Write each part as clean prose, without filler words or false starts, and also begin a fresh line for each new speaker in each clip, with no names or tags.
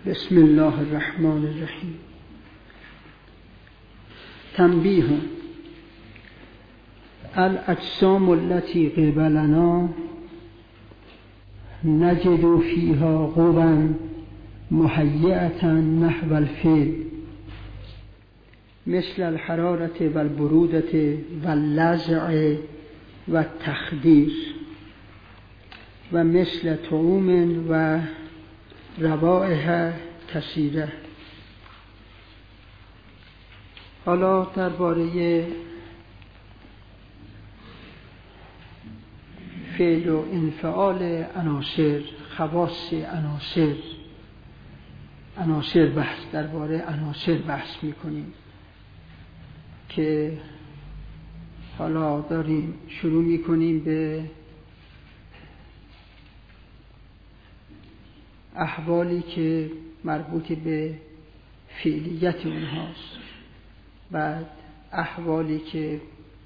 بسم الله الرحمن الرحیم. تنبیه: الاجسام التي قبلنا نجد فيها قوا مهيئة نحو الفعل مثل الحرارة والبرودة واللزع والتخدير ومثل طعوم و روائح کثیره. حالا درباره فعل و انفعال عناصر، خواص عناصر بحث درباره عناصر بحث میکنیم که حالا داریم شروع میکنیم به احوالی که مربوط به فعلیت اونهاست، بعد احوالی که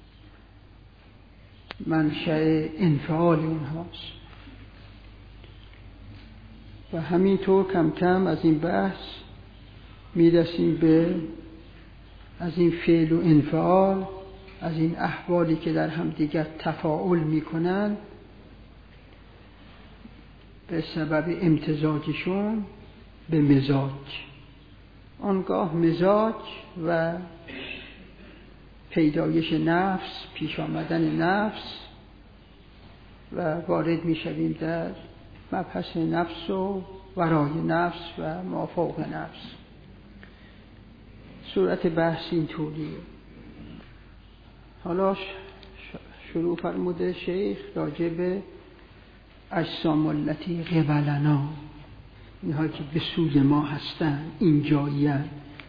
منشأ انفعال اونهاست و همینطور کم کم از این بحث میرسیم به از این فعل و انفعال، از این احوالی که در هم دیگر تفاعل میکنن به سبب امتزاجشون به مزاج. آنگاه مزاج و پیدایش نفس، پیش آمدن نفس و وارد می شویم در مبحث نفس و ورای نفس و مافوق نفس. صورت بحث این طوریه. حالا شروع فرموده شیخ راجع به اجسام التی قبلنا، اینها که به سوی ما هستن، اینجایی‌اند.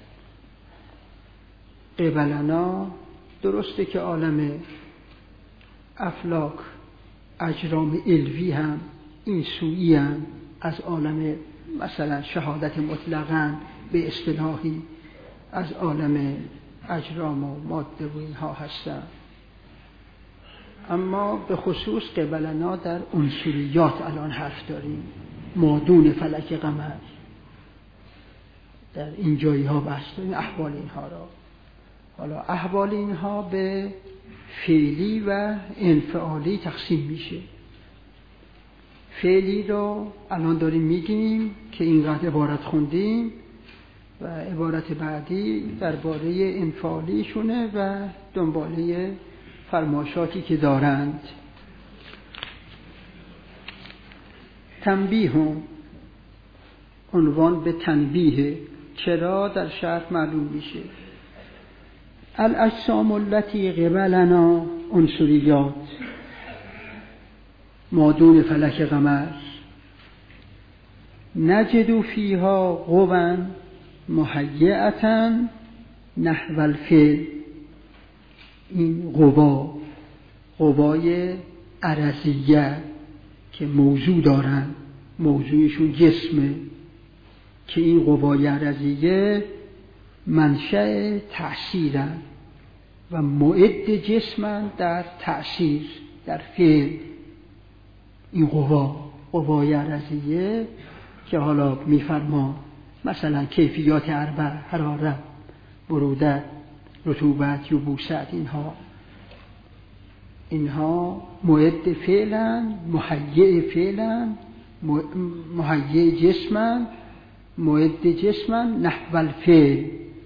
قبلنا درسته که عالم افلاک، اجرام علوی هم این سویی هم از عالم مثلا شهادت مطلقاً به اصطلاحی از عالم اجرام و ماده و اینها هستن، اما به خصوص قبلنا در عنصریات الان حرف داریم، مادون فلک قمر، در این جایی ها بحث داریم احوال اینها را. حالا احوال اینها به فعلی و انفعالی تقسیم میشه. فعلی رو الان داریم میگیم که اینقدر عبارت خوندیم و عبارت بعدی درباره انفعالیشونه و دنباله فرمایشاتی که دارند. تنبیه، عنوان به تنبیه، چرا در شرح معلوم میشه. الاجسام التی قبلنا عنصریات، مادون فلک قمر، نجد فیها قوا مهیئة نحو الفعل. این قوای عرضیه که موضوع دارن، موضوعشون جسمه، که این قوای عرضیه منشأ تأثیرن و معد جسمن در تأثیر، در فعل. این قوای عرضیه که حالا میفرما مثلا کیفیات اربع، حرارت، برودت، رطوبت، یبوست، اینها معد فعلن، مهیئ فعلن، مهیئ جسمن، معد جسمن نحو الفعل.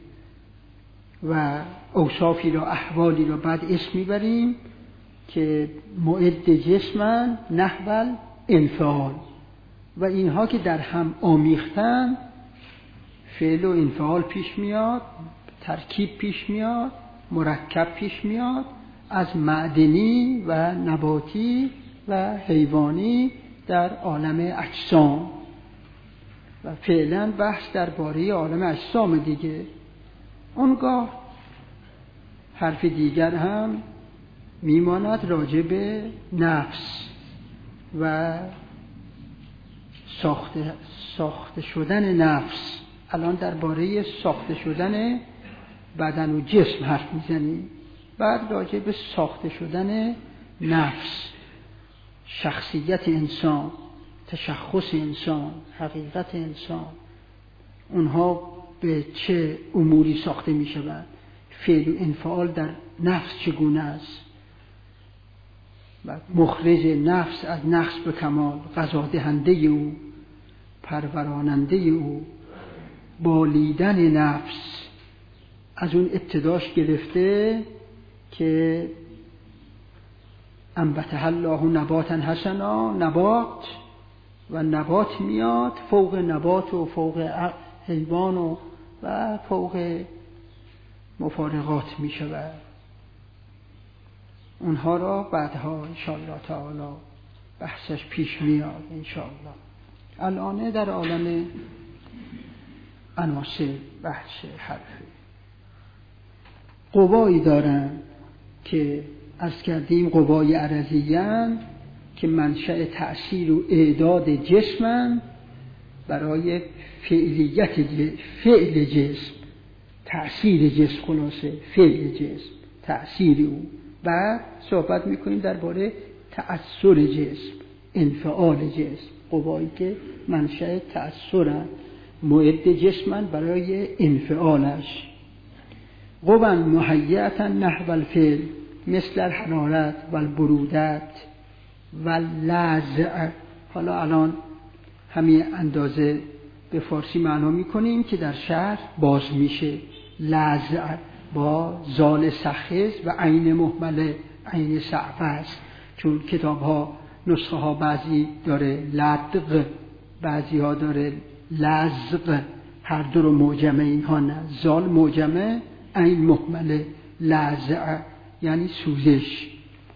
و اوصافی را، احوالی را بعد اسم میبریم که معد جسمن نحو الانفعال، و اینها که در هم آمیختن فعل و انفعال پیش میاد، ترکیب پیش میاد، مرکب پیش میاد از معدنی و نباتی و حیوانی در عالم اجسام. و فعلا بحث درباره عالم اجسام دیگه. اونگاه حرف دیگر هم میماند راجع به نفس و ساخته شدن نفس. الان درباره ساخته شدن بدن و جسم حرف میزنیم، بعد راجع به ساخته شدن نفس، شخصیت انسان، تشخص انسان، حقیقت انسان، اونها به چه اموری ساخته می شوند، فعل و انفعال در نفس چگونه است و مخرج نفس از نقص به کمال، غذا دهنده او، پروراننده او، بالیدن نفس. از اون ابتداش گرفته که انبتها الله نباتا حسنا، نبات و نبات میاد فوق نبات و فوق حیوان و فوق مفارقات می شود. اونها را بعدها انشاءالله تعالی بحثش پیش میاد انشاءالله. الان در عالم عناصر بحث حرفه. قوایی دارن که عرض کردیم قوای عرضیان که منشأ تأثیر و اعداد جسمن برای فعل جسم، تأثیر جسم، خلاصه فعل جسم، تأثیر او. بعد صحبت میکنیم درباره تأثیر جسم، انفعال جسم، قوایی که منشأ تأثیرن، معد جسمن برای انفعالش. قوان مهیئتا نحو الفعل مثل الحرارت و البرودت و اللزع. حالا الان همین اندازه به فارسی معنا میکنیم که در شرح باز میشه. لزع با زال سخز و عین مهمله، عین صعب است، چون کتاب ها نسخه ها بعضی داره لدغ، بعضی ها داره لزغ، هر دو رو معجمه، اینها نه، زال معجمه، عین مهمله، لزع یعنی سوزش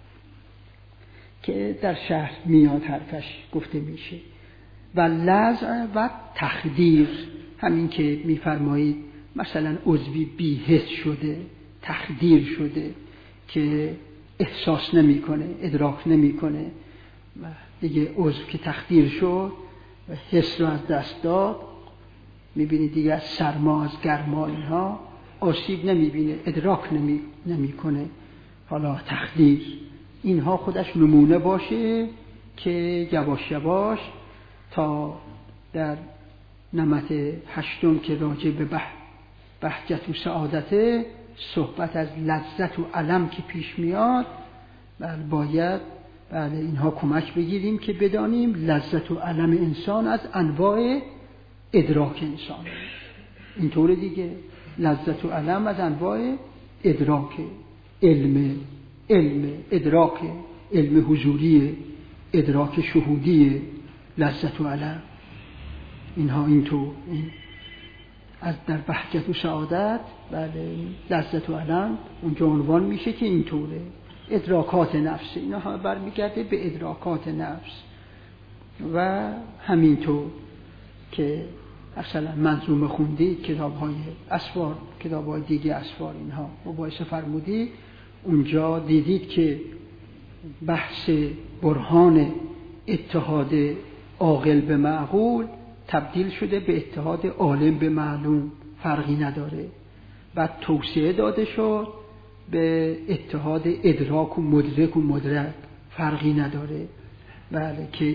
که در شرح میاد حرفش گفته میشه. و لزع و تخدیر، همین که میفرمایید مثلا عضوی بی‌حس شده، تخدیر شده که احساس نمیکنه، ادراک نمیکنه، دیگه عضو که تخدیر شد و حس رو از دست داد، میبینید دیگه از سرما، از گرما اینها آسیب نمیبینه، ادراک نمیکنه. حالا تخدیر اینها خودش نمونه باشه که یواش یواش تا در نمط هشتم که راجع به بهجت و سعادت، صحبت از لذت و الم که پیش میاد، باید اینها کمک بگیریم که بدانیم لذت و الم انسان از انواع ادراک انسان، اینطور دیگه لذت و الم از انواع ادراک، علم ادراک، علم حضوری، ادراک شهودی، لذت و الم اینها اینطور. از در بهجت و سعادت لذت و الم اونجا عنوان میشه که اینطوره، ادراکات نفس، اینا همه برمیگرده به ادراکات نفس. و همینطور که اصلا منظومه خوندید، کتاب‌های اسفار، کتاب‌های دیگه اسفار، اینها مباحثه فرمودید، اونجا دیدید که بحث برهان اتحاد عاقل به معقول تبدیل شده به اتحاد عالم به معلوم، فرقی نداره. بعد توسعه داده شد به اتحاد ادراک و مدرک، فرقی نداره. بله که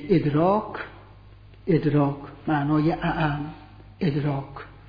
ادراک معنای اعم، ادراک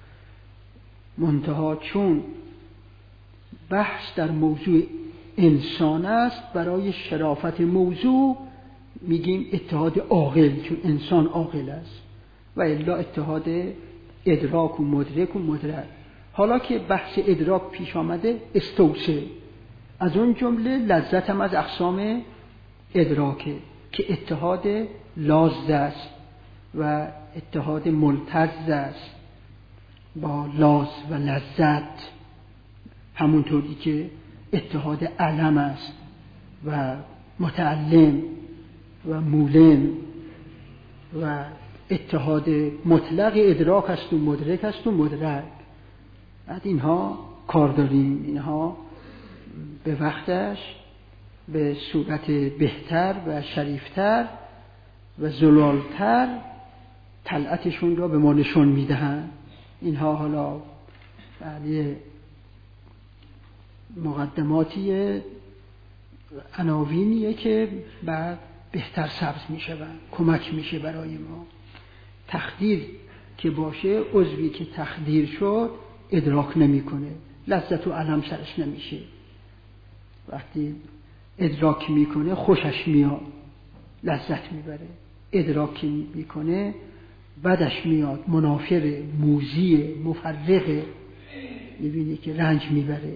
منتها چون بحث در موضوع انسان است، برای شرافت موضوع میگیم اتحاد عاقل، چون انسان عاقل است، و الا اتحاد ادراک و مدرک. حالا که بحث ادراک پیش آمده، استوسه، از اون جمله لذت هم از اقسام ادراکه که اتحاد لاز است و اتحاد ملتز است با لاز و لذت، همونطوری که اتحاد علم است و متعلم و مولم، و اتحاد مطلق ادراک است و مدرک است و مدرک. بعد اینها کار داریم، اینها به وقتش به صورت بهتر و شریفتر و زلالتر طلعتشون را به ما نشون میدهند. اینها حالا یه مقدماتی عناوینیه که بعد بهتر سبز میشوند، کمک میشه برای ما. تخدیر که باشه، عضوی که تخدیر شد ادراک نمیکنه، لذت و الم سرش نمیشه. وقتی ادراک میکنه خوشش میاد، لذت میبره. ادراک میکنه بدش میاد، منافره، موذیه، مفرقه، میبینی که رنج میبره.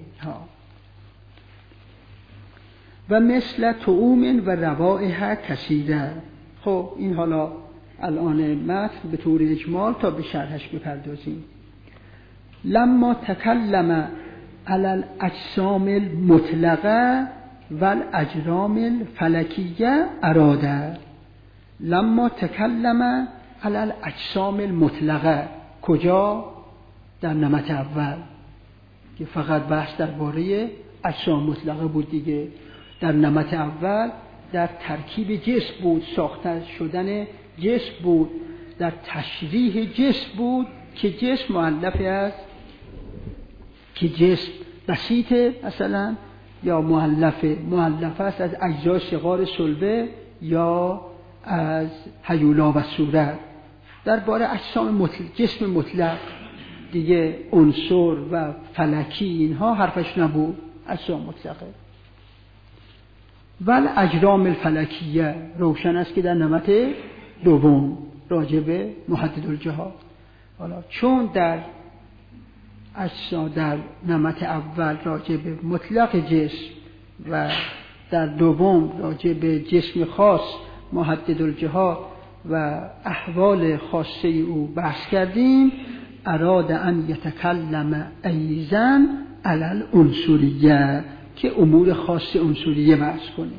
و مثل طعوم و روائح کثیره. خب این حالا الان متن به طور اجمال تا به شرحش بپردازیم. لما تکلم علی الاجسام المطلقه و الاجرام الفلکیه اراده. لما تکلم علی الاجسام المطلقه، کجا؟ در نمط اول که فقط بحث درباره اجسام مطلقه بود دیگه. در نمط اول در ترکیب جسم بود، ساخته شدن جسم بود، در تشریح جسم بود که جسم مؤلف است، که جسم بسیطه مثلا یا مؤلف است از اجزای صغار صلبه یا از هیولا و صورت. درباره اجسام جسم مطلق دیگه عنصر و فلکی اینها حرفش نبود، اجسام مطلقه. ول اجرام الفلکیه روشن است که در نمط دوم راجع به محدد الجهات. حالا چون در نمط اول راجع به مطلق جسم و در دوم راجع به جسم خاص محدد الجهات و احوال خاصه او بحث کردیم، اراد ان یتکلم ایضا علی العنصریه، که امور خاص عنصریه بحث کنه.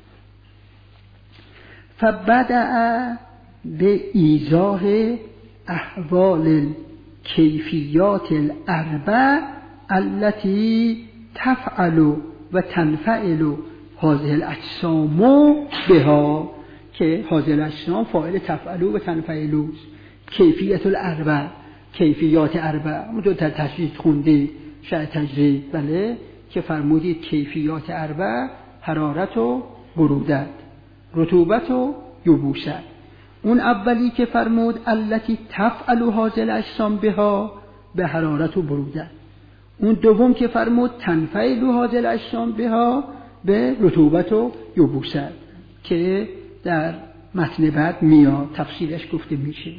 فبدأ به ایضاح احوال کیفیات الاربع التي تفعل و تنفعل هذه الاجسام بها، که هذه الاجسام فاعل تفعل و تنفعل. کیفیت الاربع، کیفیات اربع دو تا تشریح خوندی شرح تجرید، بله، که فرمودید کیفیات اربع حرارت و برودت، رطوبت و یبوست. اون اولی که فرمود التی تفعل هذه الاجسام بها، به حرارت و برودت. اون دوم که فرمود تنفعل هذه الاجسام بها، به رطوبت و یبوست، که در متن بعد میاد تفصیلش گفته میشه.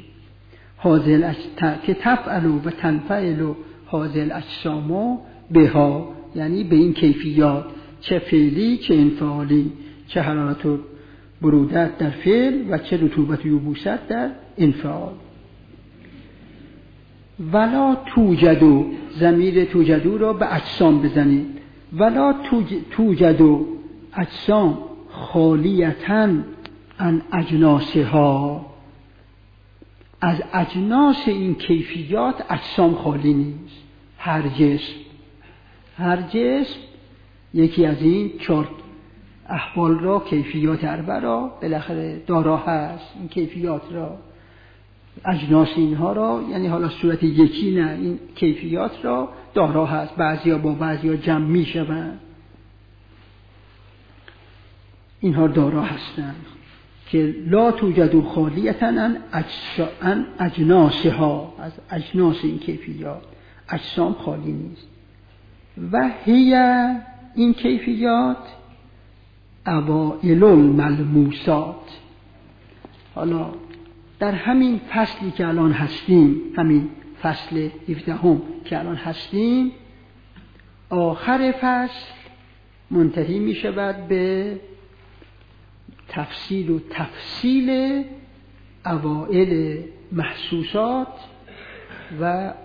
که تفعل و تنفعل هذه الاجسام بها، یعنی به این کیفیات، چه فعلی چه انفعالی، چه حرارت و برودت در فعل و چه رطوبت و یبوست در انفعال. ولا توجد، ضمیر توجدو را به اجسام بزنید. ولا توجد اجسام خالیتاً عن اجناسها، از اجناس این کیفیات اجسام خالی نیست. هر جسم یکی از این چهار احوال را، کیفیات اربع را بالاخره دارا هست. این کیفیات را، اجناس اینها را، یعنی حالا صورت یکی نه، این کیفیات را دارا هست. بعضیا با بعضیا جمع می شوند، اینها دارا هستند. که لا توجد خالیتا عن اجناسها، از اجناس این کیفیات اجسام خالی نیست. و هی، این کیفیات، اوائل الملموسات. حالا در همین فصلی که الان هستیم، همین فصل 17 که الان هستیم، آخر فصل منتهی می شود به تفصیل و تفصیل اوائل محسوسات و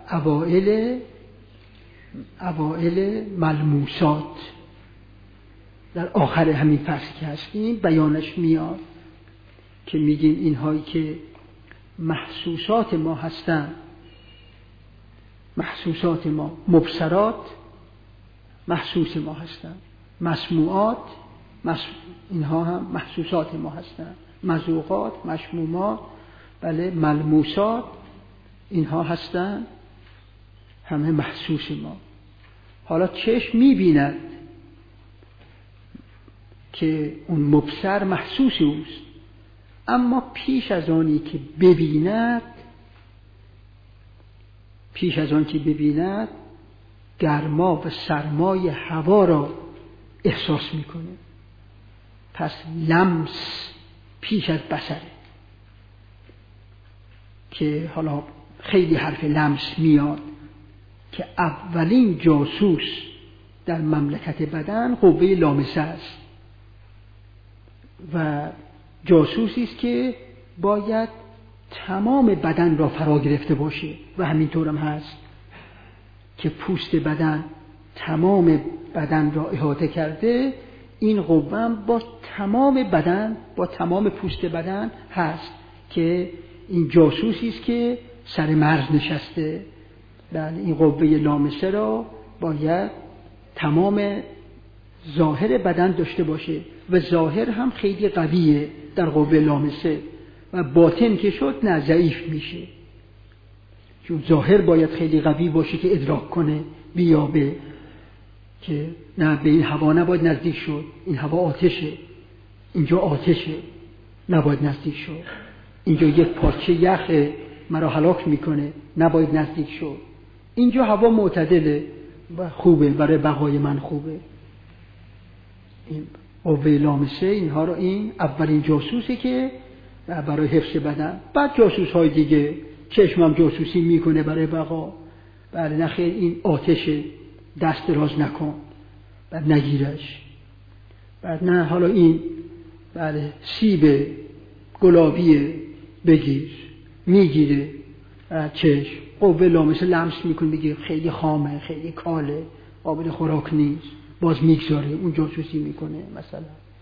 اوائل ملموسات. در آخر همین فصل که هستیم بیانش میاد که میگیم اینهایی که محسوسات ما هستن، محسوسات ما، مبصرات محسوس ما هستن، مسموعات اینها هم محسوسات ما هستن، مذوقات، مشمومات، بله، ملموسات اینها هستن، همه محسوس ما. حالا چشم میبیند که اون مبصر محسوس اوست، اما پیش از آنی که ببیند پیش از آن که ببیند گرما و سرمای هوا را احساس میکنه. پس لمس پیش از بصره، که حالا خیلی حرف لمس میاد که اولین جاسوس در مملکت بدن قوه لامسه است و جاسوسی است که باید تمام بدن را فرا گرفته باشه و همینطور هم هست که پوست بدن تمام بدن را احاطه کرده. این قوه با تمام بدن، با تمام پوست بدن هست که این جاسوسی است که سر مرز نشسته. بله، این قوه لامسه را باید تمام ظاهر بدن داشته باشه و ظاهر هم خیلی قویه در قوه لامسه و باطن که شد نه ضعیف میشه، چون ظاهر باید خیلی قوی باشه که ادراک کنه بیابه که نه به این هوا نباید نزدیک شد، این هوا آتشه، اینجا آتشه، نباید نزدیک شد، اینجا یک پارچه یخ مرا هلاک میکنه، نباید نزدیک شد، اینجا هوا معتدله و خوبه، برای بقای من خوبه. این قوه لامسه اینها رو، این اولین جاسوسه که برای حفظ بدن. بعد جاسوس های دیگه، چشمم جاسوسی میکنه برای بقا. بله نخیر، این آتشه، دست دراز نکن، بعد نگیرش. بعد نه حالا این بله سیب گلابی بگیر، میگیره، چشم قوه لامسه لمس میکنه، بگیر خیلی خامه، خیلی کاله، قابل خوراک نیست، باز میگذاره، اون جاسوسی میکنه. مثلا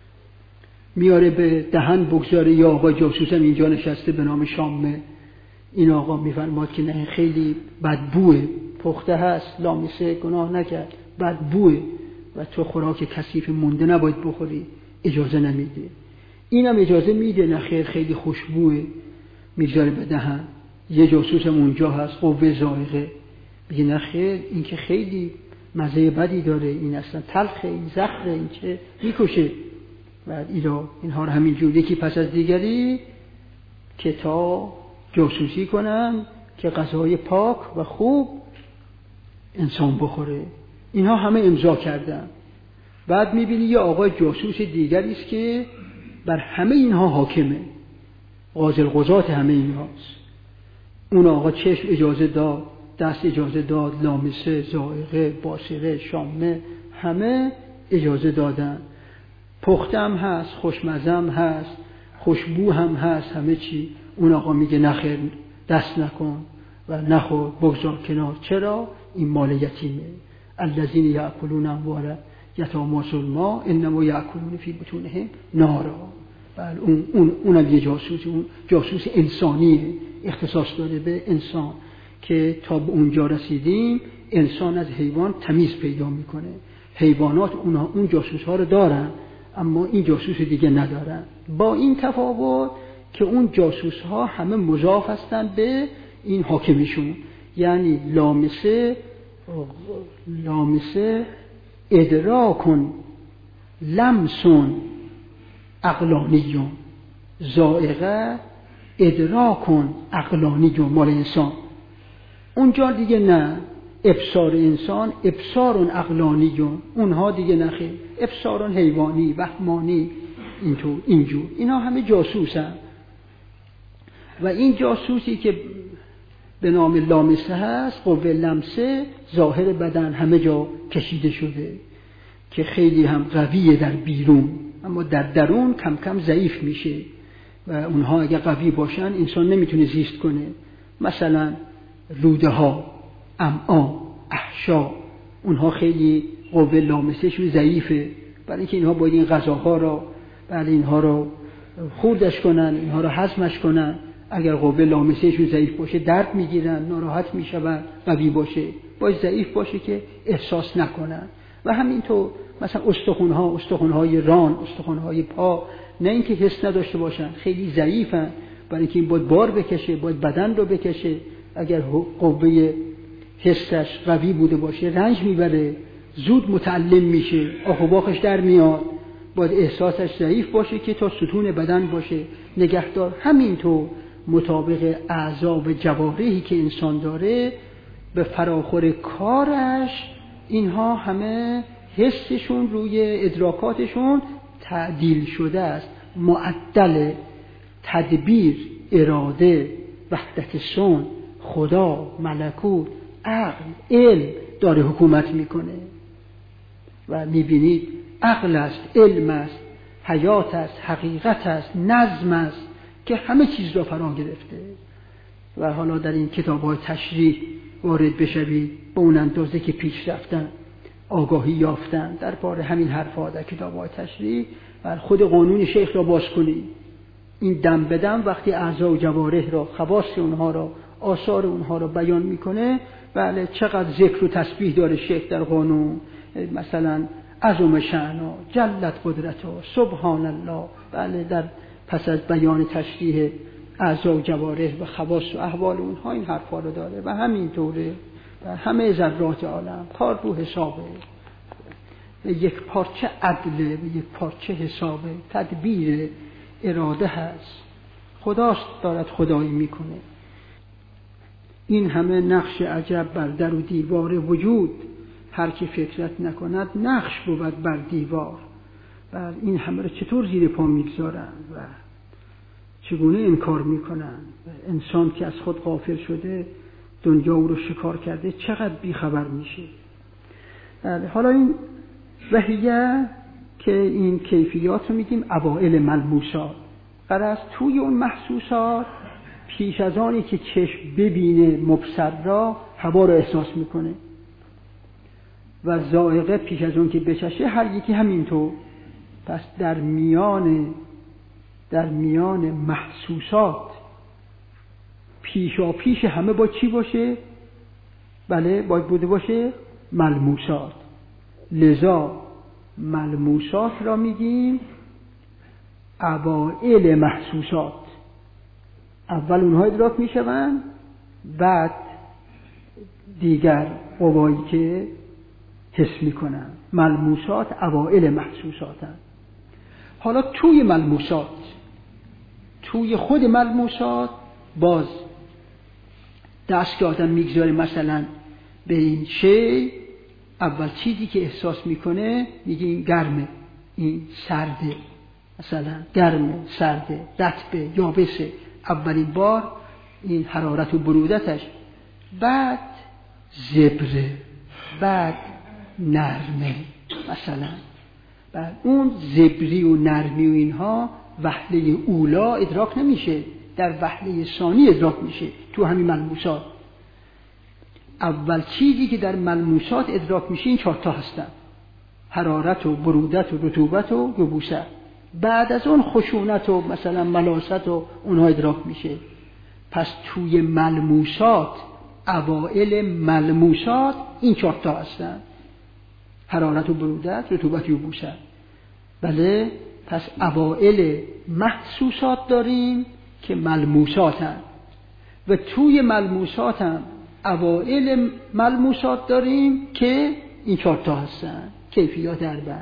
میاره به دهن بگذاره، یا آقا جاسوسم اینجا نشسته به نام شامه، این آقا میفرماد که نه خیلی بدبوه، پخته هست، لامسه گناه نکرد، بدبوه و تو خوراک کثیف مونده نباید بخوری، اجازه نمیده. اینم اجازه میده، نه خیر خیلی خوشبوه، میذاره به دهن. یه جاسوسم اونجا هست، قوه ذائقه، میگه نه خیر این که خیلی مزه بدی داره، این اصلا تلخه، این زخره، این چه میکشه. بعد اینها رو همینجور یکی پس از دیگری که تا جاسوسی کنن که غذای پاک و خوب انسان بخوره. اینها همه امضا کردن. بعد میبینی یه آقای جاسوس دیگری است که بر همه اینها حاکمه، قاضی القضات همه اینهاست. اون آقا چشم اجازه داد، دست اجازه داد، لامسه، ذائقه، باصره، شامه، همه اجازه دادن. پخته هم هست، خوشمزه هم هست، خوشبو هم هست، همه چی. اون آقا میگه نخیر، دست نکن و نخور، بگذار کنار. چرا؟ این مال یتیمه. الذین یأکلون اموال یتامی ظلما انما یأکلون فی بطونهم نارا. بله اونم یه جاسوس، اون جاسوس انسانیه، اختصاص داره به انسان، که تا به اونجا رسیدیم انسان از حیوان تمیز پیدا میکنه. حیوانات اون جاسوس ها رو دارن، اما این جاسوس دیگه ندارن، با این تفاوت که اون جاسوس ها همه مضاف هستن به این حاکمشون. یعنی لامسه ادراکن لمسون عقلانیون، ذائقه ادراکن عقلانیون مال انسان. اونجا دیگه نه، ابصار انسان ابصارون عقلانیون، اونها دیگه نخیر، ابصارون حیوانی، وهمانی، اینجور. اینا همه جاسوسن. و این جاسوسی که به نام لامسه هست، قوه لمسه، ظاهر بدن همه جا کشیده شده که خیلی هم قویه در بیرون، اما در درون کم کم ضعیف میشه و اونها اگه قوی باشن انسان نمیتونه زیست کنه. مثلا روده ها، امعا، احشا، اونها خیلی قوه لامسه شون ضعیفه، برای اینکه اینها باید این غذاها را اینها را خوردش کنن، اینها را هضمش کنن. اگر قوه لامسه شون ضعیف باشه درد میگیرن، ناراحت میشون. قوی باشه باید ضعیف باشه که احساس نکنن. و همینطور مثلا استخوان‌های ران، استخوان‌های پا، نه اینکه حس نداشته باشن، خیلی ضعیفن، برای اینکه این باید بار بکشه، باید بدن رو بکشه. اگر قوه حسش قوی بوده باشه رنج میبره، زود متعلم میشه، آخ و باخش در میاد. باید احساسش ضعیف باشه که تا ستون بدن باشه نگهدار. همینطور مطابق اعضا و جوارحی که انسان داره، به فراخور کارش اینها همه حسشون روی ادراکاتشون تعدیل شده است، معدل تدبیر، اراده، وحدت صنع، خدا، ملکوت، عقل، علم داره حکومت میکنه و میبینید عقل است، علم است، حیات است، حقیقت است، نظم است که همه چیز را فرا گرفته. و حالا در این کتاب‌های تشریح وارد بشوید، به اون اندازه که پیش رفتن، آگاهی یافتن درباره همین حرفا در کتاب‌های تشریح و خود قانون شیخ را باز کنید. این دم به دم وقتی اعضا و جوارح را، خواص اونها را، آثار اونها را بیان میکنه، بله چقدر ذکر و تسبیح داره شیخ در قانون، مثلا عظم شأنه، جلت قدرته، سبحان الله. بله در پس از بیان تشریح اعضا و جوارح و خواص و احوال اونها این حرفا رو داره و همینطوره و همه ذرات عالم کار رو حسابه، به یک پارچه عدله، به یک پارچه حسابه، تدبیر اراده هست، خداست دارد خدایی میکنه. این همه نقش عجب بر در و دیوار وجود، هر که فکرت نکند نقش بود بر دیوار. و این همه رو چطور زیر پا میگذارن و چگونه انکار میکنن؟ انسان که از خود غافل شده، دنیا او رو شکار کرده، چقدر بیخبر میشه. حالا این وحیه که این کیفیات رو میگیم اوائل ملموسات، قرار توی اون محسوسات پیش از آنی که چشم ببینه مبصر را، هوا رو احساس میکنه و ذائقه پیش از اون که بچشه هر یکی همینطور. پس در میان محسوسات پیشا پیش همه با چی باشه؟ بله باید بوده باشه ملموسات. لذا ملموسات را میگیم اوائل محسوسات. اول اونها ادراک میشوند، بعد دیگر قوایی که حس میکنن. ملموسات اوائل محسوساتن. حالا توی ملموسات، توی خود ملموسات باز دست که آدم میگذاره مثلا به این شی، اول چیزی که احساس میکنه میگه این گرمه، این سرده، مثلا گرمه، سرده، رطبه، یابسه. اولین بار این حرارت و برودتش، بعد زبره، بعد نرمه مثلا. بعد اون زبری و نرمی و اینها وهله اولا ادراک نمیشه، در وهله ثانی ادراک میشه تو همین ملموسات. اول چیزی که در ملموسات ادراک میشه این 4 تا هستن: حرارت و برودت و رطوبت و یبوست. بعد از اون خشونت و مثلا ملاست و اونها ادراک میشه. پس توی ملموسات، اوائل ملموسات این 4 تا هستن: حرارت و برودت، رطوبت و یبوست. بله، پس اوائل محسوسات داریم که ملموساتن و توی ملموسات هم اوائل ملموسات داریم که این 4 تا هستن، کیفیات اربعه.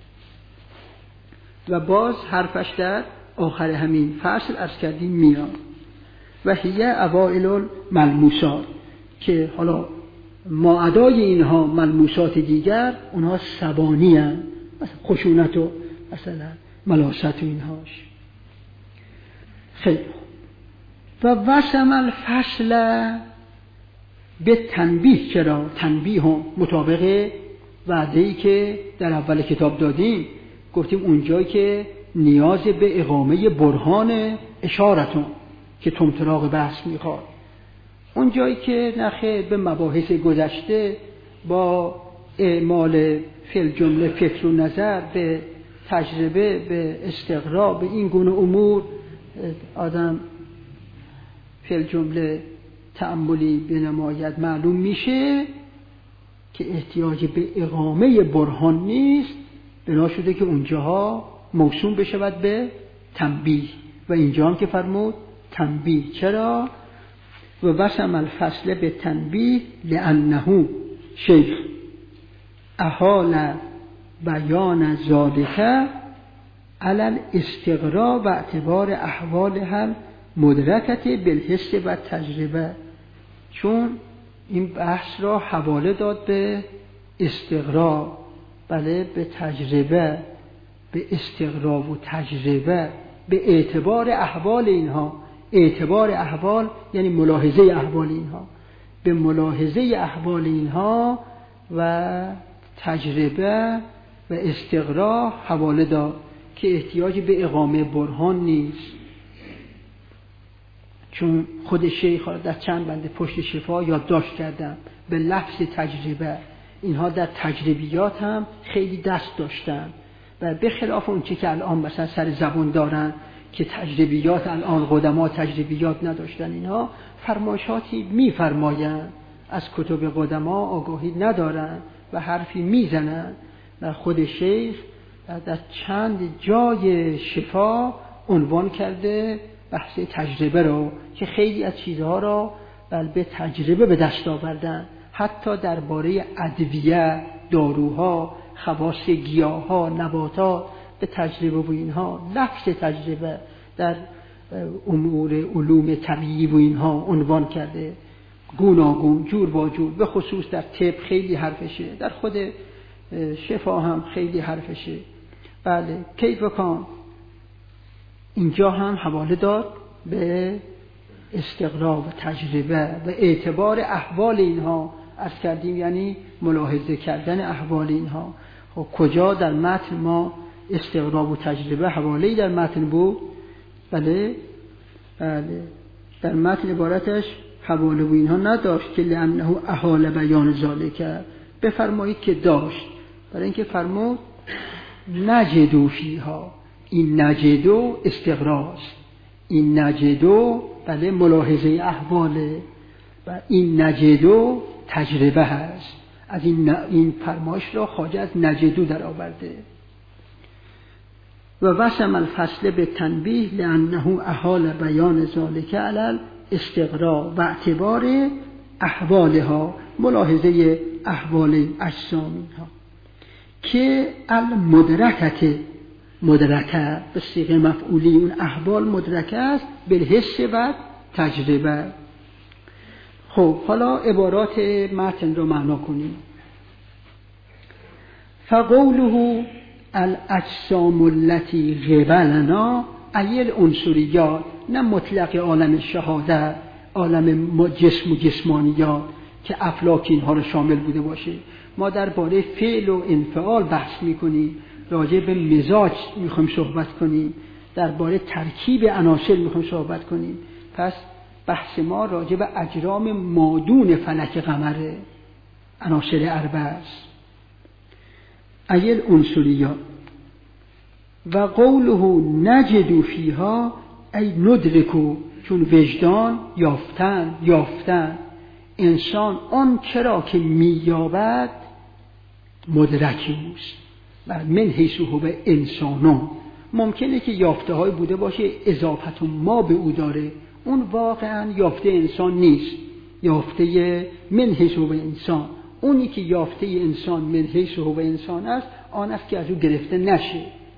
و باز حرفش در آخر همین فصل عرض کردیم میاد و هی اوائل ملموسات، که حالا ماعدای اینها ملموسات دیگر اونها سبانی هستند، مثلا خشونت و مثلا ملاست و اینهاش. خیلی و وسم الفصل به تنبیه. چرا؟ تنبیه هم مطابق وعده‌ای که در اول کتاب دادیم، گفتیم اونجایی که نیاز به اقامه برهان اشارتون که تمطراق بحث میخواد، اونجایی که نخیر به مباحث گذشته با اعمال فی جمله فکر و نظر، به تجربه، به استقراء، به این گونه امور آدم فی جمله تأملی بنماید، معلوم میشه که احتیاج به اقامه برهان نیست، بنا شده که اونجاها موسوم بشود به تنبیه و اینجا هم که فرمود تنبیه. چرا؟ و وسم الفصل به تنبیه لأنه شیخ احال بیان ذالک علی الاستقراء و اعتبار احوالها مدرکت بالحس و تجربه. چون این بحث را حواله داد به استقرا، بله، به تجربه، به استقرا و تجربه، به اعتبار احوال اینها. اعتبار احوال یعنی ملاحظه احوال اینها، به ملاحظه احوال اینها و تجربه و استقرا حواله داد که احتیاج به اقامه برهان نیست، چون خود شیخ در چند بند پشت شفا یادداشت کردم به لفظ تجربه. اینها در تجربیات هم خیلی دست داشتن و به خلاف اون چی که الان مثلا سر زبان دارن که تجربیات، الان قدما تجربیات نداشتن، اینها فرمایشاتی میفرمایند از کتب قدما آگاهی ندارن و حرفی میزنن و خود شیخ در چند جای شفا عنوان کرده بحث تجربه رو که خیلی از چیزها را به تجربه به دست آوردن، حتی درباره ادویه، داروها، خواص گیاها، نباتات به تجربه و اینها. لفظ تجربه در امور علوم طبیعی و اینها عنوان کرده، گوناگون، جور با جور، به خصوص در طب خیلی حرفشه، در خود شفا هم خیلی حرفشه. بله، کیف کان اینجا هم حواله داد به استقرا و تجربه و اعتبار احوال اینها. عرض کردیم یعنی ملاحظه کردن احوال اینها. خب کجا در متن ما استقرا و تجربه حواله‌ای در متن بود؟ بله در متن عبارتش حواله و اینها نداشت که لأنه احال بیان ذالک. بفرمایید که داشت، برای اینکه فرمود نجدو فیها. این نجدو استقراست، این نجدو بله ملاحظه احواله و این نجدو تجربه هست. از این فرمایش را خواجه از نجدو در آورده. و وسم الفصل به تنبیه لأنه احال بیان ذالک علی استقرا و اعتبار احوالها، ملاحظه احوال اجسامها که المدرکه، مدرکه به صیغه مفعولی، اون احوال مدرکه است بالحس و تجربه. خب حالا عبارات متن رو معنا کنیم. فقوله الاجسام التي قبلنا ای العنصریات، نه مطلق عالم شهادت، عالم جسم و جسمانیات که افلاک اینها رو شامل بوده باشه. ما درباره فعل و انفعال بحث میکنیم، راجع به مزاج میخوایم صحبت کنیم، درباره ترکیب عناصر میخوایم صحبت کنیم. پس بحث ما راجع به اجرام مادون فلک قمره، عناصر اربع است. ای العنصریات. و قوله نجد فیها ای ندرکو، چون وجدان یافتن انسان آن چرا که مییابد مدرکی اوست و من حیث هو انسانون. ممکنه که یافته های بوده باشه اضافت ما به او داره، اون واقعا یافته انسان نیست، یافته من حیث هو انسان. اونی که یافته انسان من حیث هو انسان است، آن است که از او گرفته نشه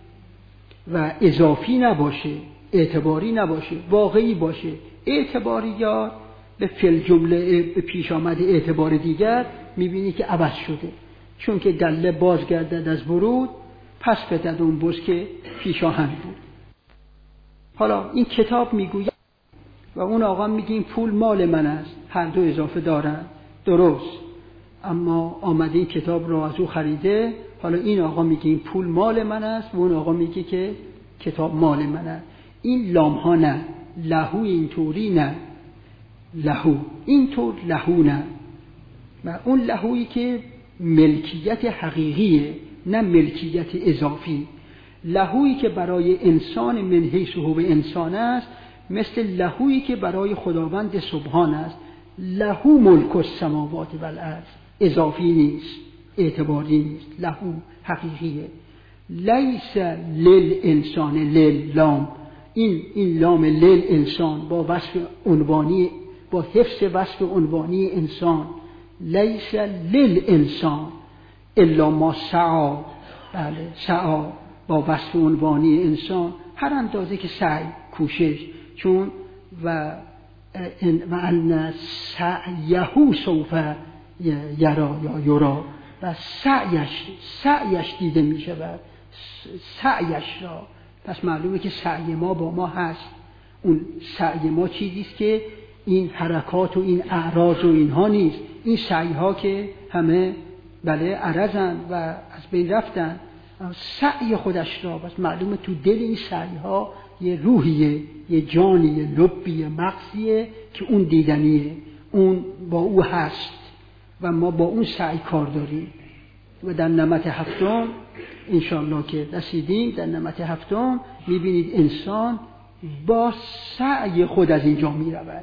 و اضافی نباشه، اعتباری نباشه، واقعی باشه. اعتباری یا به فعل جمله به پیش آمده اعتبار دیگر میبینی که عوض شده، چون که گله بازگردد از ورود پس بدد اون بز که پیش آهن بود. حالا این کتاب میگوید و اون آقا میگه این پول مال من است، هر دو اضافه دارن، درست، اما آمده این کتاب رو از او خریده. حالا این آقا میگه این پول مال من است و اون آقا میگه که کتاب مال من است. این لام ها نه، لهو اینطوری نه، لهو اینطور لهو نه، و اون لهویی که ملکیت حقیقیه نه ملکیت اضافی. لهویی که برای انسان من حیث هو انسان است مثل لهویی که برای خداوند سبحان است. لهو ملک السماوات و الارض، اضافی نیست، اعتباری نیست، لهو حقیقیه. لیس للانسان للام، این لام للانسان با وصف عنوانی، با حفظ وصف عنوانی انسان. لیس للانسان الا ما سعی، بله سعی با وصف عنوانی انسان، هر اندازه که سعی، کوشش، چون و و ان سعیه سوف یرا یا یرا و سعیش دیده می شود، سعیش را. پس معلومه که سعی ما با ما هست. اون سعی ما چیزیست که این حرکات و این اعراض و اینها نیست. این سعی ها که همه بله عرضن و از بین رفتن، سعی خودش را. پس معلومه تو دل این سعی ها یه روحیه، یه جانیه، لبیه، مغزیه که اون دیدنیه، اون با او هست و ما با اون سعی کار داریم. و در نمط هفتم انشاءالله که رسیدیم، در نمط هفتم میبینید انسان با سعی خود از اینجا میرود.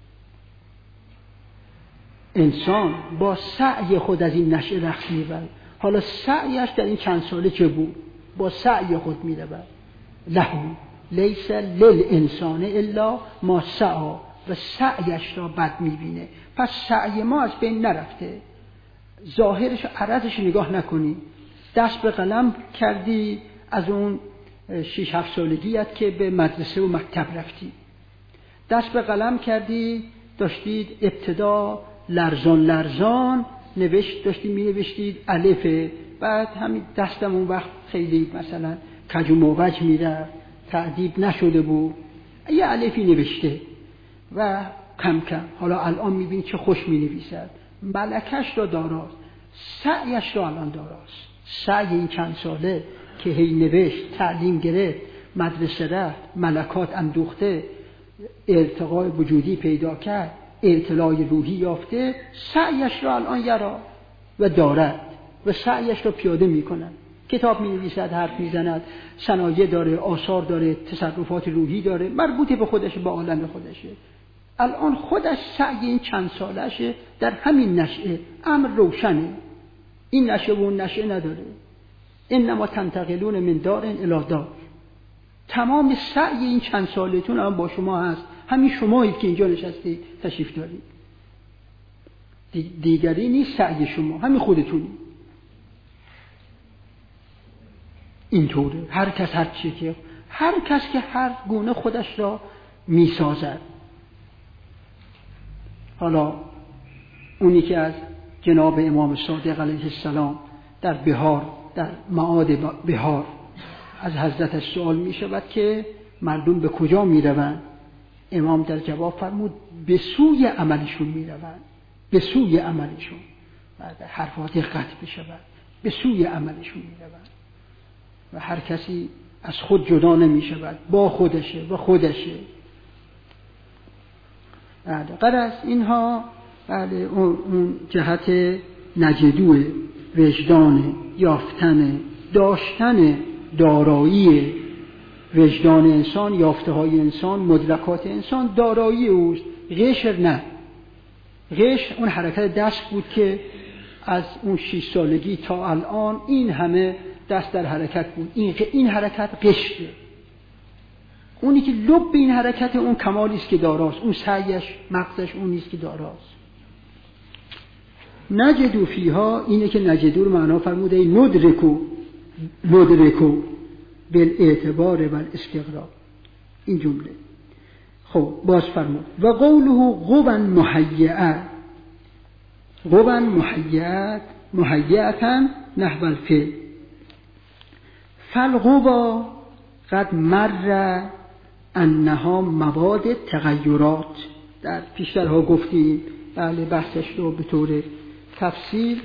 انسان با سعی خود از این نشأه رقص میرود. حالا سعیش در این چند ساله چه بود؟ با سعی خود میرود. لهو لیس للانسان الا ما سعی، و سعیش را بد میبینه. پس سعی ما از بین نرفته. ظاهرش عرضش نگاه نکنی. دست به قلم کردی از اون 6-7 سالگیت که به مدرسه و مکتب رفتی، دست به قلم کردی، داشتید ابتدا لرزان داشتی می نوشتید الفه، بعد همین دستم اون وقت خیلی مثلا کج و موج میره، تعدیب نشده بود، یه الفی نوشته و کم حالا الان میبینی چه خوش می نویسد. ملکش را داراست، سعیش را الان داراست. سعی این چند ساله که هی نوشت، تعلیم گرفت، مدرسه رفت، ملکات اندوخته، ارتقای وجودی پیدا کرد، اطلاع روحی یافته، سعیش را الان یرا و دارد و سعیش را پیاده می کند. کتاب می نویسد، حرف می زند، صنایع داره، آثار داره، تصرفات روحی داره، مربوط به خودشه، با عالم خودشه. الان خودش سعی این چند سالشه در همین نشأه. امر روشنه، این نشأه و اون نشأه نداره. انما تنتقلون من دار الی دار. تمام سعی این چند سالتون الان با شما هست. همین شمایید که اینجا نشستید، تشریف دارید. دیگری نیست سعی شما، همین خودتونی. اینطوره. هر کس که هر گونه خودش را میسازد. حالا اونی که از جناب امام صادق علیه السلام در بهار، در معاد بهار از حضرتش سوال می شود که مردم به کجا می روند؟ امام در جواب فرمود به سوی عملشون می روند، به سوی عملشون. بعد حرفا دقت بشود، به سوی عملشون می روند و هر کسی از خود جدا نمی شود، با خودشه و خودشه. غرض اینها اون جهت نجدوه، وجدان، یافتن، داشتن، دارایی وجدان انسان، یافته های انسان، مدرکات انسان، دارایی اوست. غشر نه. غش اون حرکت دست بود که از اون 6 سالگی تا الان این همه دست در حرکت بود. این حرکت غشه. اونی که لب این حرکت اون کمالی است که داراست، اون سعیش، مغزش اون نیست که داراست. نجدو فیها، اینه که نجدو رو معنا فرموده ندرکو بالاعتبار و الاستقرار. این جمله. خب باز فرمود و قوله قوا محیعتا نحو الفعل فالقوا قد مر انها مواد تغیرات. در پیشترها گفتیم، بله بحثش رو به طور تفصیل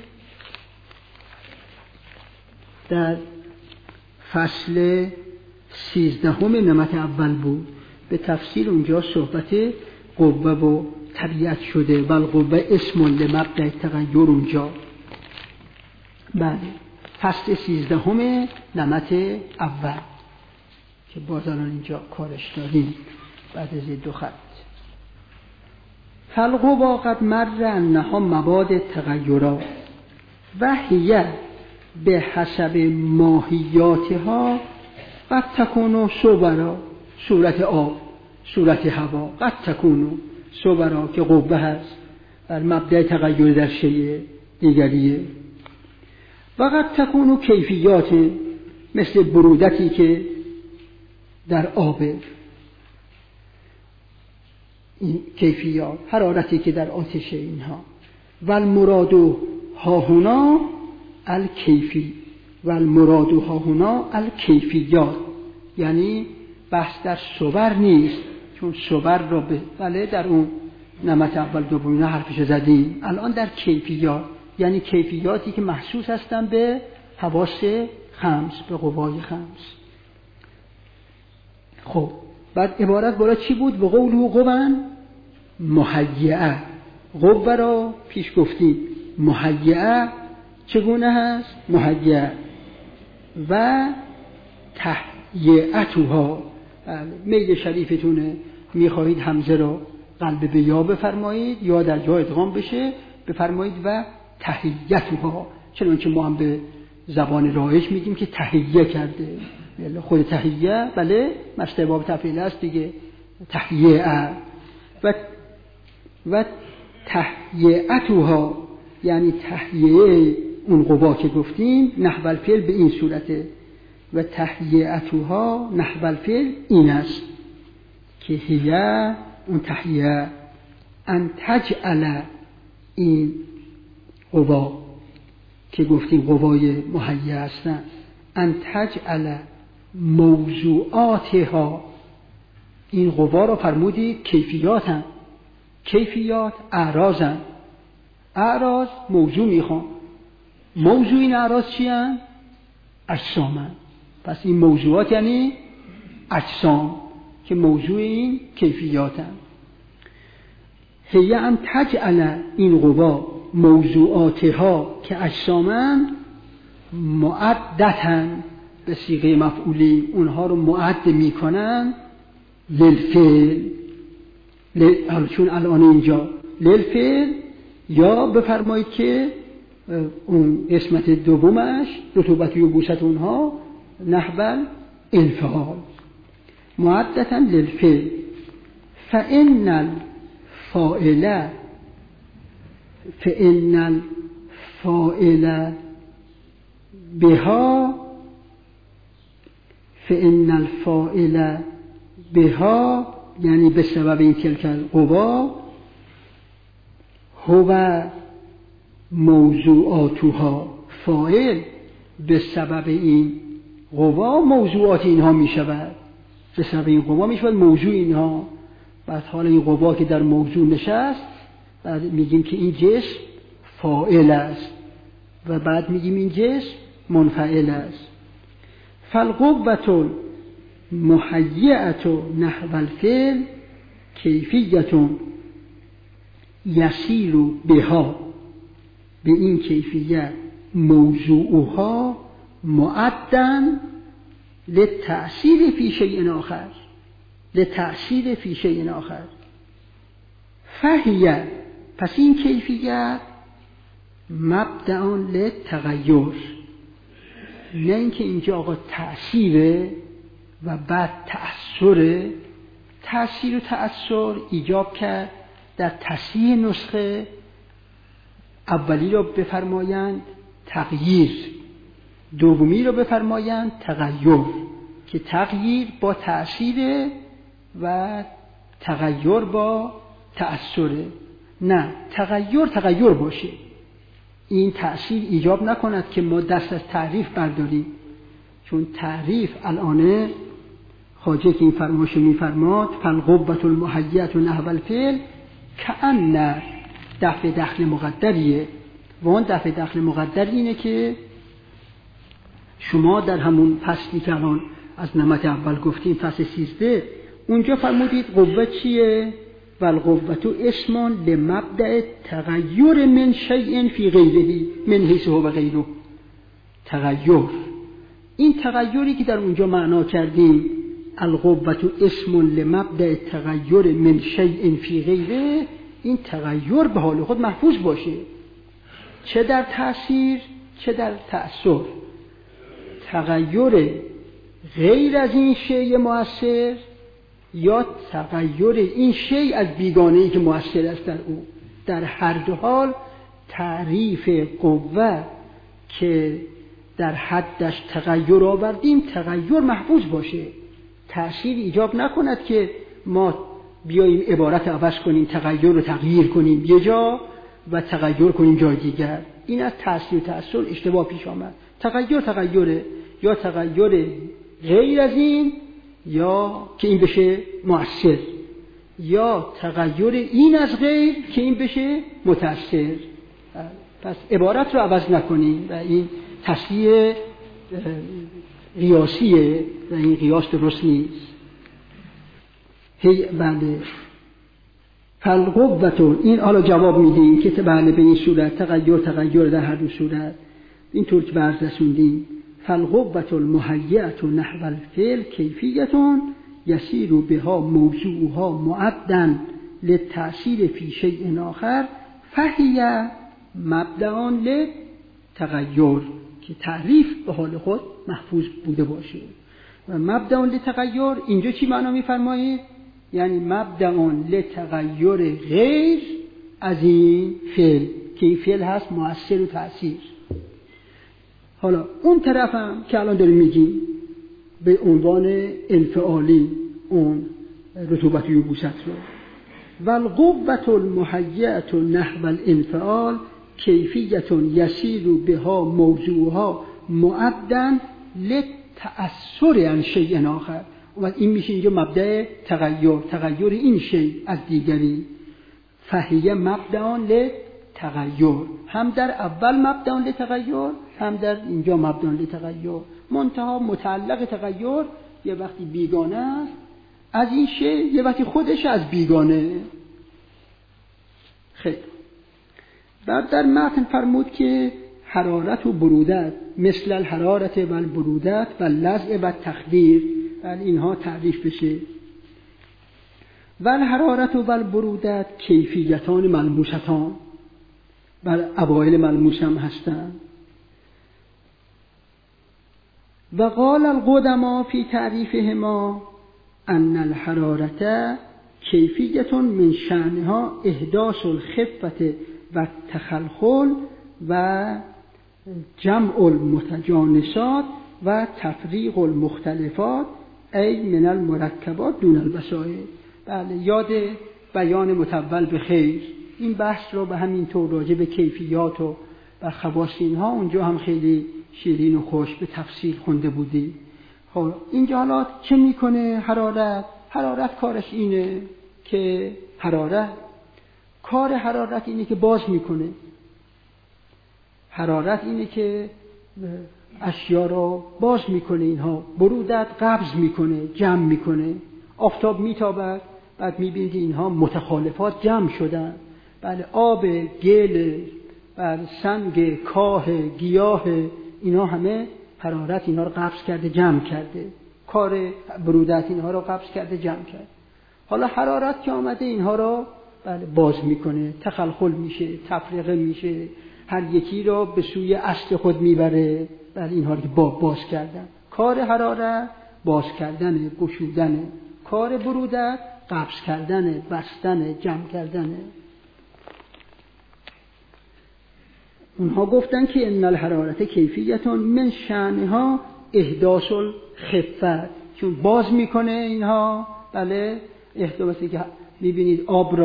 در فصل 13 نمط اول بود، به تفصیل اونجا صحبت قوه و طبیعت شده. بل قوه اسم لمبدأ تغییر اونجا. بله فصل 13 نمط اول که باز الان اینجا کارش داریم بعد از 2 خط. فالقوا قد مر انها مواد تغیرات و هی به حسب ماهیاتها قد تکونو صورا، صورت آب، صورت هوا، قد تکونو صورا که قوه هست بر مبدأ تغییر در شیء دیگریه. و قد تکونو کیفیات، مثل برودتی که در آب. این کیفیات، حرارتی که در آتش اینها. و المراد هاهنا الکیفی و المراد هاهنا الکیفیات، یعنی بحث در صور نیست، چون صور را بله در اون نمط اول دوم حرفش زدیم. الان در کیفیات، یعنی کیفیاتی که محسوس هستن به حواس خمس، به قوای خمس. خب بعد عبارت بالا چی بود؟ و قوله قوا مهیئه. قوه را پیش گفتیم، مهیئه چگونه هست؟ مهیئه و تهیئتها. میل شریفتونه، میخواهید همزه را قلب به یا بفرمایید یا در جای ادغام بشه بفرمایید و تهیئتها، چنانچه ما هم به زبان رایج میگیم که تهیه کرده. خود تهیه بله مصدر باب تفعیل است دیگه، تهیئه. و تهیئتها یعنی تهیئه اون قوا که گفتیم، نحو الفعل به این صورته. و تهیئتها نحو الفعل این است که هیه اون تهیئه، ان تجعل این قوا که گفتیم قوای مهیئ هستن، ان تجعل موضوعاتها، این قوا را فرمودید کیفیات هم. کیفیات اعراض هم. اعراض موضوع میخوان. موضوع این اعراض چی هم؟ اجسام هم. پس این موضوعات یعنی اجسام که موضوع این کیفیات هم. هیه ان تجعل این قوا موضوعاتها که اجسامن معدتن به صیغه مفعولی، اونها رو معد میکنن للفعل. چون الان اینجا للفعل، یا بفرمایید که اون قسمت دومش رطوبت و یبوست اونها نحو الفعال معدتا للفعل. فإن الفاعل بها یعنی به سبب این تلک القوا هو موضوعاتها، فاعل به سبب این قوا موضوعات اینها می شود، به سبب این قوا می شود موضوع اینها. بعد حالا این قوا که در موضوع نشست، بعد میگیم که این جسم فاعل است و بعد میگیم این جسم منفعل است. فالقوة محیعة نحو الفعل کیفیت یسیر بها، به این کیفیت موضوعها معدن للتأثیر فی شیء آخر، للتأثیر فی شیء آخر. فهیه، پس این کیفیت مبدأ للتغیر، نه اینکه اینجا آقا تأثیره و بعد تأثیره. تأثیر و تأثیر ایجاب کرد در تصحیح نسخه اولی را بفرمایند تغییر، دومی را بفرمایند تغیر، که تغییر با تأثیر و تغیر با تأثیره. نه، تغییر باشه، این تأثیر ایجاب نکند که ما دست از تعریف برداریم، چون تعریف الان خواجه که این فرمایش میفرماد فالقوة المحیعة نحو الفعل کأن دفع دخل مقدریه. و اون دفع دخل مقدر اینه که شما در همون فصلی که الان از نمط اول گفتیم، فصل 13، اونجا فرمودید قوه چیه؟ والقوة اسم لمبدأ تغییر من شیء فی غیره من حیث هو غیره. تغییر، این تغییری که در اونجا معنا کردیم القوة اسم لمبدأ تغییر من شیء فی غیره، این تغییر به حال خود محفوظ باشه، چه در تأثیر چه در تأثیر. تغییر غیر از این شیء مؤثر یا تغییر این شیء از بیگانه‌ای که مؤثر است در او، در هر دو حال تعریف قوه که در حدش تغییر آوردیم تغییر محفوظ باشه، تأثیر ایجاب نکند که ما بیاییم عبارت عوض کنیم، تغییر رو تغییر کنیم یه جا و تغییر کنیم جای دیگر. این از تأثیر و تأثیر اشتباه پیش آمد. تغییره، یا تغییر غیر از این یا که این بشه مؤثر، یا تغییر این از غیر که این بشه متأثر. پس عبارت رو عوض نکنیم و این تصحیح قیاسیه و این قیاس درست نیست. بله فالقوة، این حالا جواب میدیم که بله به این صورت تغییر در هر دو صورت اینطور که برز رسوندیم. فالقوة المهیئة نحو الفعل کیفیة یسیر بها موضوعها معدا للتأثیر فی شیء آخر فهی مبدأ للتغیر، که تعریف به حال خود محفوظ بوده باشه. و مبدأ للتغیر اینجا چی معنا می‌فرمایید؟ یعنی مبدأ لتغیر غیر از این فعل که این فعل هست مؤثر و تأثیر. حالا اون طرفم که الان داریم میگیم به عنوان انفعالی اون رطوبت یبوست رو، والقوة المهیئة نحو الانفعال کیفیة یسیر بها موضوعها معدا للتأثر عن شیء آخر. و این میشه اینجا مبدأ تغییر این شیء از دیگری. فهیه مبدأ للتغیر، هم در اول مبدأ للتغیر هم در اینجا مبدأ للتغیر. منتها متعلق تغییر یه وقتی بیگانه است از این شیء، یه وقتی خودش از بیگانه. خیلی بعد در متن فرمود که حرارت و برودت مثل الحرارت و البرودت و لزع و تخدیر، اینها تعریف بشه. و الحرارت و البرودت کیفیتان ملموستان، بر اوایل ملموس هم هستن. و قال القدما فی تعریفهما ان الحرارت کیفیت من شأنها احداث الخفة و تخلخل و جمع المتجانسات و تفریق المختلفات ای من المرکبات دون البسائل. بله یاد بیان متول به خیر، این بحث رو به همین طور راجع به کیفیات و خواص اینها اونجا هم خیلی شیرین و خوش به تفصیل خونده بودی. خب اینجا حالا چه میکنه حرارت کارش اینه که کار حرارت اینه که باز میکنه. حرارت اینه که اشیا رو باز میکنه. اینها برودت قبض میکنه، جمع میکنه. آفتاب میتابد، بعد میبینید اینها متخالفات جمع شدن. بله آب، گل، بله سنگ، کاه، گیاه، اینا همه حرارت اینها رو قبض کرده، جمع کرده. کار برودت اینها رو قبض کرده، جمع کرده. حالا حرارت که آمده اینها رو بله باز میکنه، تخلخل میشه، تفریقه میشه، هر یکی رو به سوی اصل خود میبره. بله اینها رو که باز کردن. کار حرارت باز کردن، گشودن. کار برودت قبض کردن، بستن، جمع کردن. اونها گفتن که ان الحرارت کیفیت من شأنها احداث الخفة، چون باز میکنه اینها. بله احداثی که میبینید آب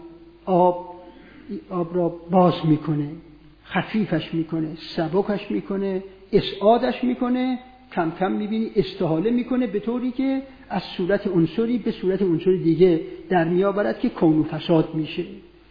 را باز میکنه، خفیفش میکنه، سبکش میکنه، اسعادش میکنه، کم کم میبینی استحاله میکنه به طوری که از صورت عنصری به صورت عنصر دیگه در میآورد که کون و فساد میشه.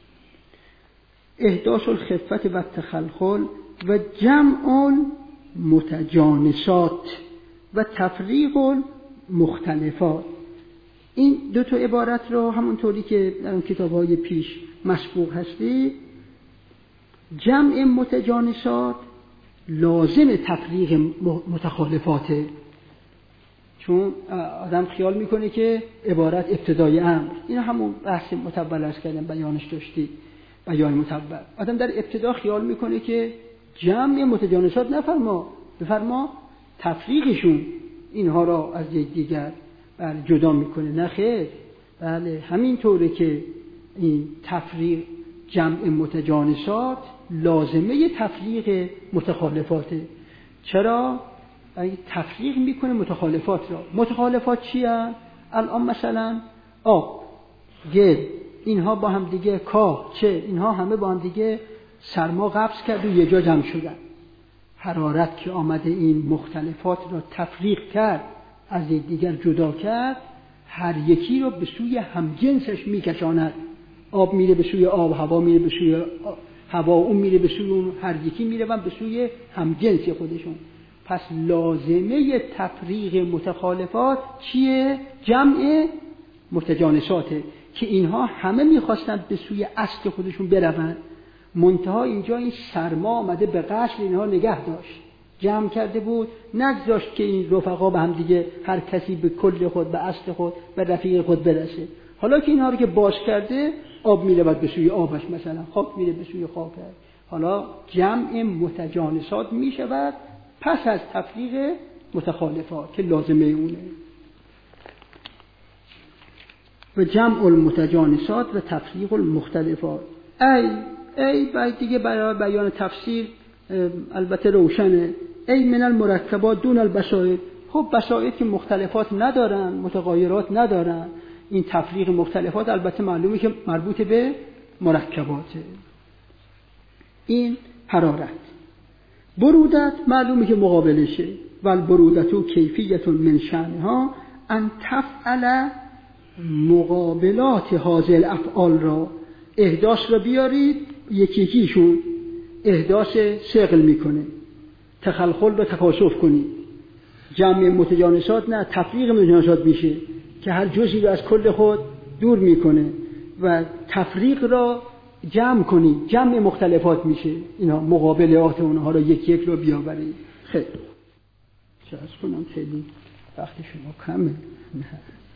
احداث الخفة و تخلخل و جمع متجانسات و تفریق مختلفات. این دو تا عبارت رو همونطوری که در اون کتاب‌های پیش مسبوق هستی، جمع متجانسات لازم تفریق متخالفاته. چون آدم خیال میکنه که عبارت ابتدای امر، این همون بحث متول است کردن بیانش داشتی، بیان متول. آدم در ابتدا خیال میکنه که جمع متجانسات بفرما تفریقشون اینها را از یکدیگر جدا میکنه. نه خیر، بله همین طوره که این تفریق جمع متجانسات لازمه تفریق متخالفاته. چرا؟ تفریق میکنه متخالفات را. متخالفات چی هست؟ الان مثلا آب گل، اینها با هم دیگه کاه، چه اینها همه با هم دیگه سرما قبض کرد و یه جا جمع شدن. حرارت که آمده این مختلفات را تفریق کرد، از یکدیگر جدا کرد، هر یکی رو به سوی همجنسش میکشاند. آب میره به سوی آب، هوا میره به سوی هوا، اون میره به سوی اون، هر یکی میروند به سوی همجنس خودشون. پس لازمه تفریق متخالفات چیه؟ جمع متجانساته که اینها همه میخواستند به سوی اصل خودشون بروند. منتها اینجا این سرما آمده به قصد اینها نگه داشت، جمع کرده بود، نگذاشت که این رفقا به هم دیگه هر کسی به کل خود، به اصل خود، به رفیق خود برسه. حالا که اینها رو که باز کرده، آب میره به سوی آبش، مثلا خاک میره به سوی خاکش. حالا جمع متجانسات میشود پس از تفریق متخالفات که لازمه اونه. و جمع المتجانسات و تفریق المختلفات. ای باید دیگه برای بیان تفسیر البته روشنه. ای من المرکبات دون البسائط. خب بسائط که مختلفات ندارن، متغایرات ندارن، این تفریق مختلفات البته معلومه که مربوط به مرکباته. این حرارت. برودت معلومه که مقابلشه. والبرودتو کیفیت من شأنها ان تفعل مقابلات هذه الافعال را، احداث را بیارید یکی یکیشون احداث ثقل میکنه، تخلخل را تکاشف کنید. جمع متجانسات نه، تفریق متجانسات میشه که هر جزئی رو از کل خود دور میکنه و تفریق را جمع کنید، جمع مختلفات میشه. اینا مقابلات اونها را یک یک رو بیاورید. خیلی چه از کنم خیلی وقت شما کمه. نه